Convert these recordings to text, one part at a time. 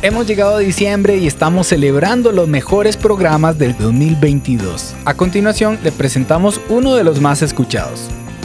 Hemos llegado a diciembre y estamos celebrando los mejores programas del 2022. A continuación, le presentamos uno de los más escuchados.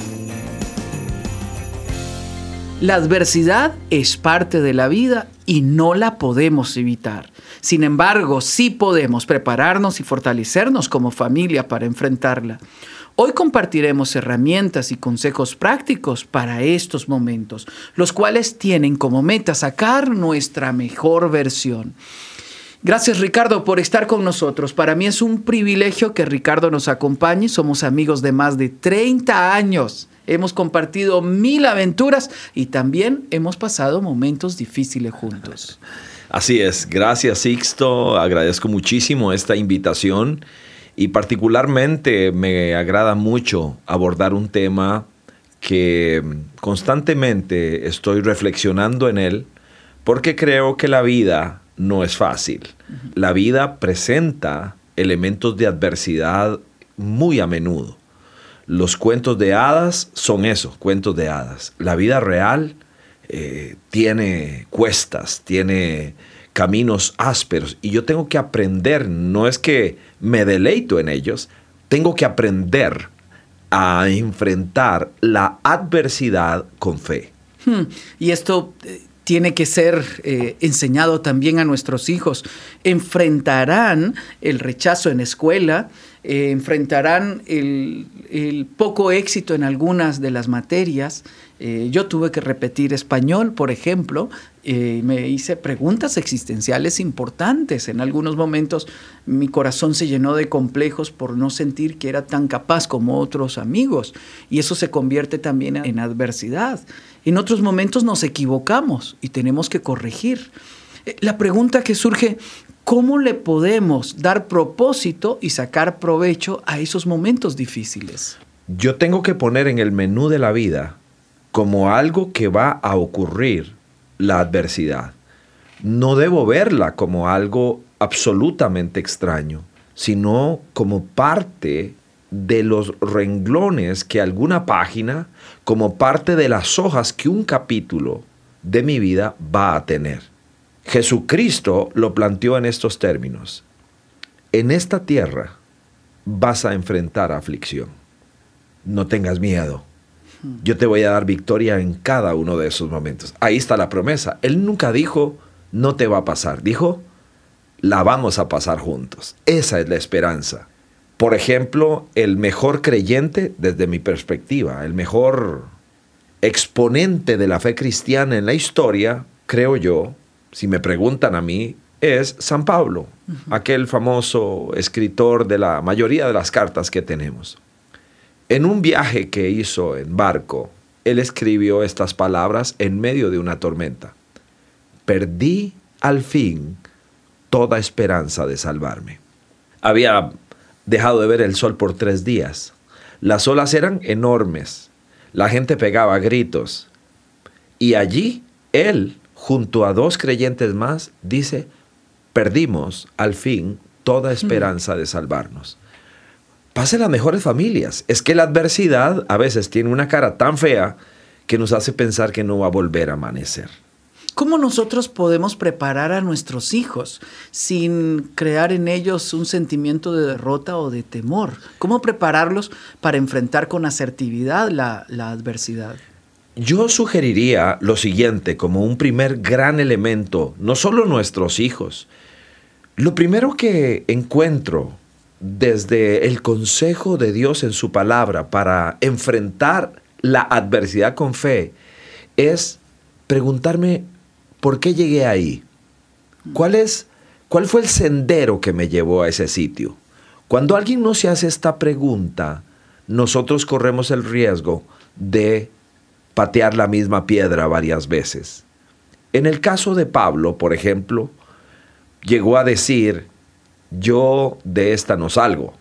La adversidad es parte de la vida y no la podemos evitar. Sin embargo, sí podemos prepararnos y fortalecernos como familia para enfrentarla. Hoy compartiremos herramientas y consejos prácticos para estos momentos, los cuales tienen como meta sacar nuestra mejor versión. Gracias, Ricardo, por estar con nosotros. Para mí es un privilegio que Ricardo nos acompañe. Somos amigos de más de 30 años. Hemos compartido 1000 aventuras y también hemos pasado momentos difíciles juntos. Así es. Gracias, Sixto. Agradezco muchísimo esta invitación y particularmente me agrada mucho abordar un tema que constantemente estoy reflexionando en él porque creo que la vida no es fácil. La vida presenta elementos de adversidad muy a menudo. Los cuentos de hadas son eso, cuentos de hadas. La vida real tiene cuestas, tiene caminos ásperos y yo tengo que aprender, no es que me deleito en ellos, tengo que aprender a enfrentar la adversidad con fe. Y esto tiene que ser enseñado también a nuestros hijos. Enfrentarán el rechazo en escuela, enfrentarán el poco éxito en algunas de las materias. Yo tuve que repetir español, por ejemplo, me hice preguntas existenciales importantes. En algunos momentos mi corazón se llenó de complejos por no sentir que era tan capaz como otros amigos, y eso se convierte también en adversidad. En otros momentos nos equivocamos y tenemos que corregir. La pregunta que surge: ¿cómo le podemos dar propósito y sacar provecho a esos momentos difíciles? Yo tengo que poner en el menú de la vida como algo que va a ocurrir la adversidad. No debo verla como algo absolutamente extraño, sino como parte de los renglones que alguna página, como parte de las hojas que un capítulo de mi vida va a tener. Jesucristo lo planteó en estos términos: en esta tierra vas a enfrentar aflicción. No tengas miedo. Yo te voy a dar victoria en cada uno de esos momentos. Ahí está la promesa. Él nunca dijo, no te va a pasar. Dijo, la vamos a pasar juntos. Esa es la esperanza. Por ejemplo, el mejor creyente, desde mi perspectiva, el mejor exponente de la fe cristiana en la historia, creo yo, si me preguntan a mí, es San Pablo, aquel famoso escritor de la mayoría de las cartas que tenemos. En un viaje que hizo en barco, él escribió estas palabras en medio de una tormenta: perdí al fin toda esperanza de salvarme. Había dejado de ver el sol por 3 días. Las olas eran enormes. La gente pegaba gritos. Y allí, él, junto a 2 creyentes más, dice: perdimos al fin toda esperanza de salvarnos. Pasa en las mejores familias. Es que la adversidad a veces tiene una cara tan fea que nos hace pensar que no va a volver a amanecer. ¿Cómo nosotros podemos preparar a nuestros hijos sin crear en ellos un sentimiento de derrota o de temor? ¿Cómo prepararlos para enfrentar con asertividad la adversidad? Yo sugeriría lo siguiente como un primer gran elemento, no solo nuestros hijos. Lo primero que encuentro desde el consejo de Dios en su palabra para enfrentar la adversidad con fe es preguntarme ¿por qué llegué ahí? ¿Cuál fue el sendero que me llevó a ese sitio? Cuando alguien no se hace esta pregunta, nosotros corremos el riesgo de patear la misma piedra varias veces. En el caso de Pablo, por ejemplo, llegó a decir: yo de esta no salgo.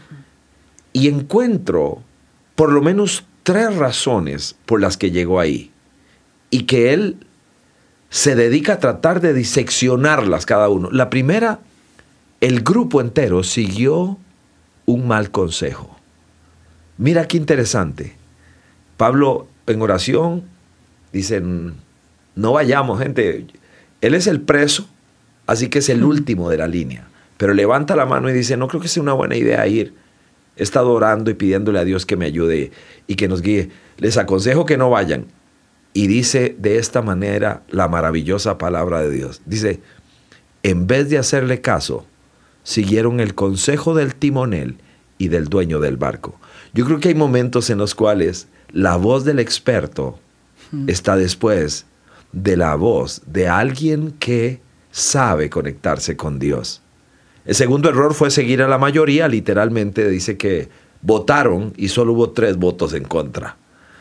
Y encuentro por lo menos 3 razones por las que llegó ahí. Y que él se dedica a tratar de diseccionarlas cada uno. La primera, el grupo entero siguió un mal consejo. Mira qué interesante. Pablo en oración dice: no vayamos, gente. Él es el preso Así que es el último de la línea. Pero levanta la mano y dice, no creo que sea una buena idea ir. He estado orando y pidiéndole a Dios que me ayude y que nos guíe. Les aconsejo que no vayan. Y dice de esta manera la maravillosa palabra de Dios. Dice, en vez de hacerle caso, siguieron el consejo del timonel y del dueño del barco. Yo creo que hay momentos en los cuales la voz del experto está después de la voz de alguien que sabe conectarse con Dios. El segundo error fue seguir a la mayoría. Literalmente dice que votaron y solo hubo 3 votos en contra.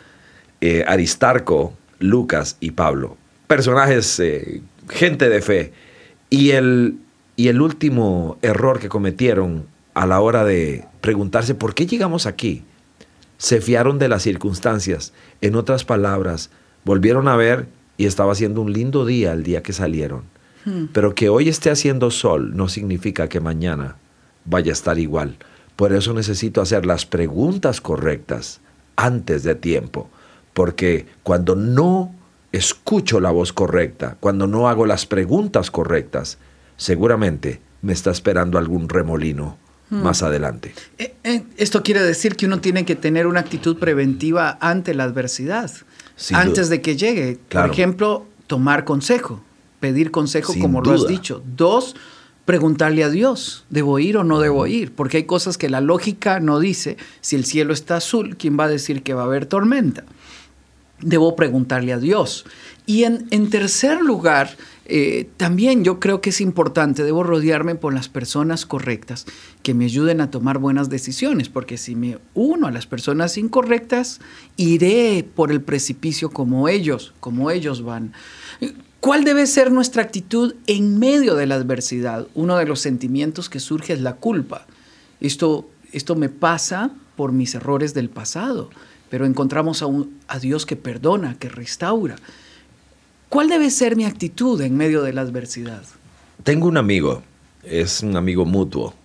Aristarco, Lucas y Pablo. Personajes, gente de fe. Y el último error que cometieron a la hora de preguntarse ¿por qué llegamos aquí? Se fiaron de las circunstancias. En otras palabras, volvieron a ver y estaba haciendo un lindo día el día que salieron. Pero que hoy esté haciendo sol no significa que mañana vaya a estar igual. Por eso necesito hacer las preguntas correctas antes de tiempo. Porque cuando no escucho la voz correcta, cuando no hago las preguntas correctas, seguramente me está esperando algún remolino más adelante. Esto quiere decir que uno tiene que tener una actitud preventiva ante la adversidad, antes de que llegue. Claro. Por ejemplo, tomar consejo, pedir consejo, Sin como duda. lo has dicho. 2, preguntarle a Dios, ¿debo ir o no debo ir? Porque hay cosas que la lógica no dice. Si el cielo está azul, ¿quién va a decir que va a haber tormenta? Debo preguntarle a Dios. Y en tercer lugar, también yo creo que es importante, debo rodearme por las personas correctas que me ayuden a tomar buenas decisiones, porque si me uno a las personas incorrectas, iré por el precipicio como ellos van. ¿Cuál debe ser nuestra actitud en medio de la adversidad? Uno de los sentimientos que surge es la culpa. Esto me pasa por mis errores del pasado, pero encontramos a Dios que perdona, que restaura. ¿Cuál debe ser mi actitud en medio de la adversidad? Tengo un amigo, es un amigo mutuo.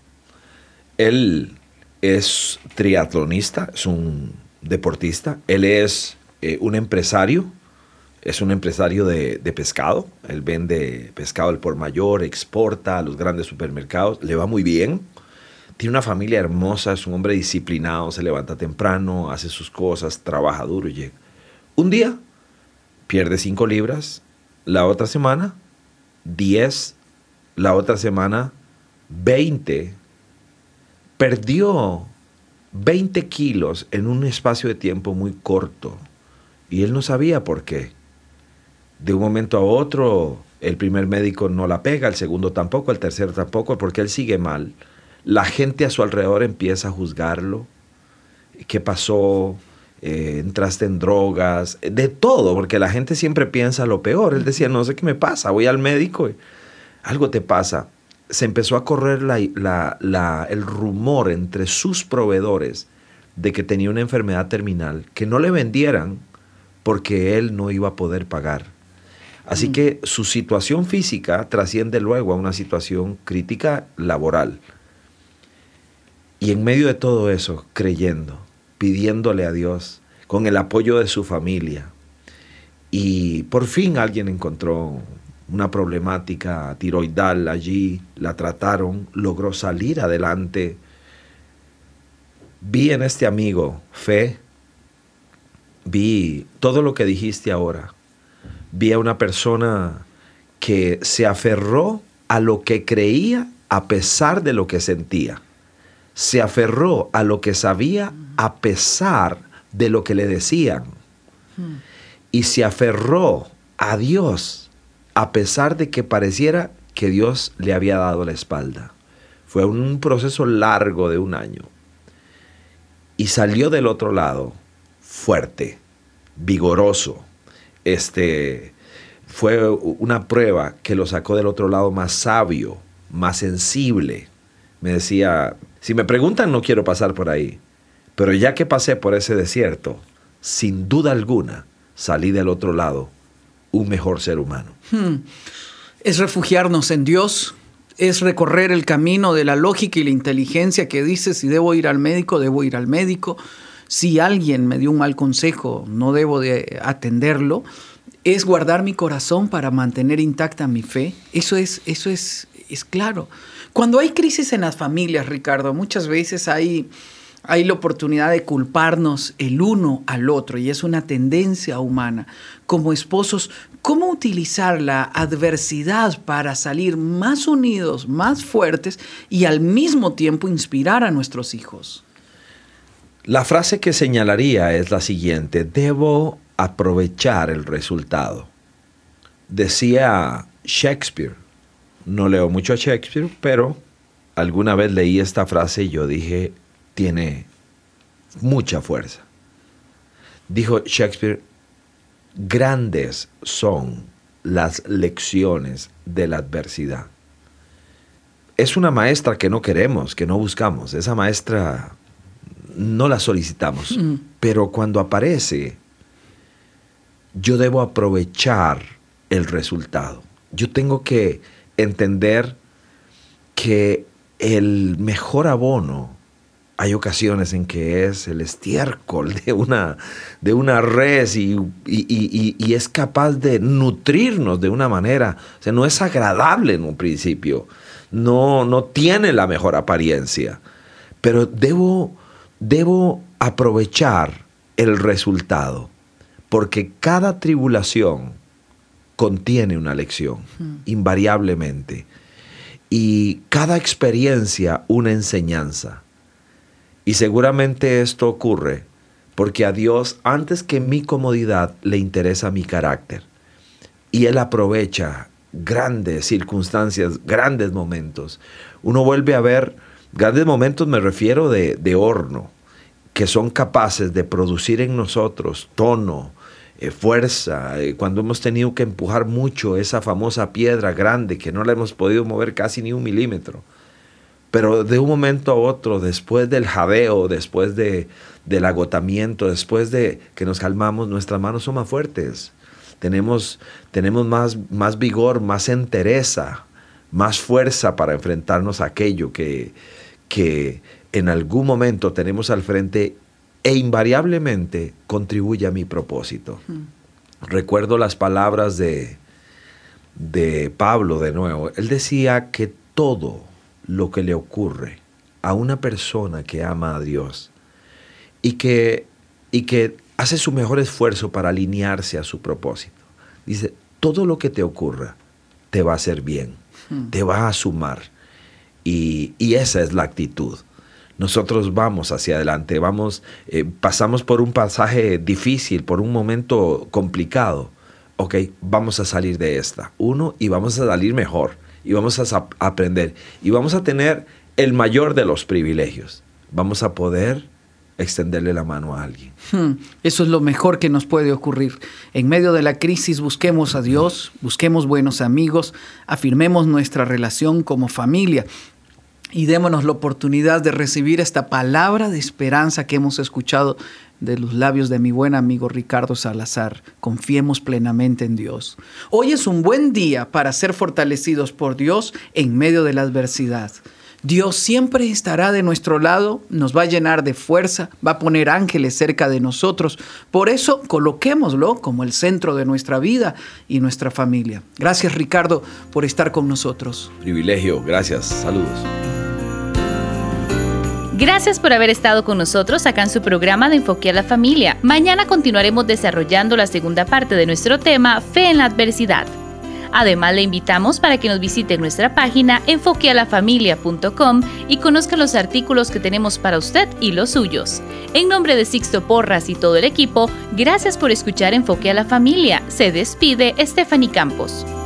Él es triatlonista, es un deportista. Él es un empresario, es un empresario de pescado. Él vende pescado al por mayor, exporta a los grandes supermercados. Le va muy bien. Tiene una familia hermosa, es un hombre disciplinado, se levanta temprano, hace sus cosas, trabaja duro y llega. Un día pierde 5 libras, la otra semana 10, la otra semana 20. Perdió 20 kilos en un espacio de tiempo muy corto y él no sabía por qué. De un momento a otro, el primer médico no la pega, el segundo tampoco, el tercero tampoco, porque él sigue mal. La gente a su alrededor empieza a juzgarlo. ¿Qué pasó? Entraste en drogas, de todo, porque la gente siempre piensa lo peor. Él decía, no sé qué me pasa, voy al médico y algo te pasa. Se empezó a correr el rumor entre sus proveedores de que tenía una enfermedad terminal, que no le vendieran porque él no iba a poder pagar. Así que su situación física trasciende luego a una situación crítica laboral. Y en medio de todo eso, creyendo, pidiéndole a Dios, con el apoyo de su familia. Y por fin alguien encontró una problemática tiroidal allí, la trataron, logró salir adelante. Vi en este amigo fe, vi todo lo que dijiste ahora. Vi a una persona que se aferró a lo que creía a pesar de lo que sentía. Se aferró a lo que sabía a pesar de lo que le decían. Y se aferró a Dios a pesar de que pareciera que Dios le había dado la espalda. Fue un proceso largo de 1 año. Y salió del otro lado fuerte, vigoroso. Fue una prueba que lo sacó del otro lado más sabio, más sensible. Me decía, si me preguntan no quiero pasar por ahí, pero ya que pasé por ese desierto, sin duda alguna salí del otro lado un mejor ser humano. Es refugiarnos en Dios, es recorrer el camino de la lógica y la inteligencia que dice si debo ir al médico, debo ir al médico. Si alguien me dio un mal consejo, no debo de atenderlo. es guardar mi corazón para mantener intacta mi fe. Eso es claro. Cuando hay crisis en las familias, Ricardo, muchas veces hay la oportunidad de culparnos el uno al otro y es una tendencia humana. Como esposos, ¿cómo utilizar la adversidad para salir más unidos, más fuertes y al mismo tiempo inspirar a nuestros hijos? La frase que señalaría es la siguiente: debo aprovechar el resultado. Decía Shakespeare, no leo mucho a Shakespeare, pero alguna vez leí esta frase y yo dije, tiene mucha fuerza. Dijo Shakespeare, grandes son las lecciones de la adversidad. Es una maestra que no queremos, que no buscamos. Esa maestra no la solicitamos. Pero cuando aparece, yo debo aprovechar el resultado. Yo tengo que entender que el mejor abono, hay ocasiones en que es el estiércol de una res y es capaz de nutrirnos de una manera, o sea, no es agradable en un principio, no tiene la mejor apariencia, pero debo aprovechar el resultado, porque cada tribulación contiene una lección, invariablemente, y cada experiencia una enseñanza. Y seguramente esto ocurre porque a Dios, antes que mi comodidad, le interesa mi carácter. Y Él aprovecha grandes circunstancias, grandes momentos. Uno vuelve a ver, grandes momentos me refiero de horno, que son capaces de producir en nosotros tono, fuerza, cuando hemos tenido que empujar mucho esa famosa piedra grande que no la hemos podido mover casi ni 1 milímetro. Pero de un momento a otro, después del jadeo, después del agotamiento, después de que nos calmamos, nuestras manos son más fuertes. Tenemos más vigor, más entereza, más fuerza para enfrentarnos a aquello que en algún momento tenemos al frente e invariablemente contribuye a mi propósito. Recuerdo las palabras de Pablo de nuevo. Él decía que todo lo que le ocurre a una persona que ama a Dios y que hace su mejor esfuerzo para alinearse a su propósito. Dice, todo lo que te ocurra te va a hacer bien, te va a sumar. Y esa es la actitud. Nosotros vamos hacia adelante, pasamos por un pasaje difícil, por un momento complicado. Ok, vamos a salir de esta. Y vamos a salir mejor. Y vamos a aprender. Y vamos a tener el mayor de los privilegios. Vamos a poder extenderle la mano a alguien. Eso es lo mejor que nos puede ocurrir. En medio de la crisis busquemos a Dios, busquemos buenos amigos, afirmemos nuestra relación como familia y démonos la oportunidad de recibir esta palabra de esperanza que hemos escuchado de los labios de mi buen amigo Ricardo Salazar. Confiemos plenamente en Dios. Hoy es un buen día para ser fortalecidos por Dios en medio de la adversidad. Dios siempre estará de nuestro lado, nos va a llenar de fuerza, va a poner ángeles cerca de nosotros. Por eso, coloquémoslo como el centro de nuestra vida y nuestra familia. Gracias, Ricardo, por estar con nosotros. Privilegio, gracias, saludos. Gracias por haber estado con nosotros acá en su programa de Enfoque a la Familia. Mañana continuaremos desarrollando la segunda parte de nuestro tema, Fe en la Adversidad. Además, le invitamos para que nos visite nuestra página enfoquealafamilia.com y conozca los artículos que tenemos para usted y los suyos. En nombre de Sixto Porras y todo el equipo, gracias por escuchar Enfoque a la Familia. Se despide Stephanie Campos.